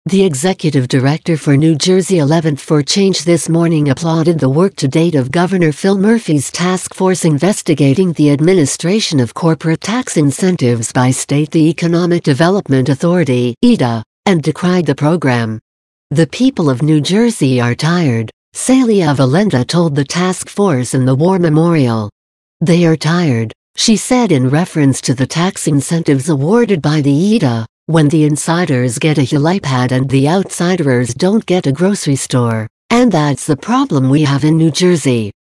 The executive director for New Jersey 11th for Change this morning applauded the work to date of Governor Phil Murphy's task force investigating the administration of corporate tax incentives by State the Economic Development Authority (EDA), and decried the program. "The people of New Jersey are tired," Celia Valenda told the task force in the War Memorial. "They are tired," she said in reference to the tax incentives awarded by the EDA, when the insiders get a helipad and the outsiders don't get a grocery store. "And that's the problem we have in New Jersey.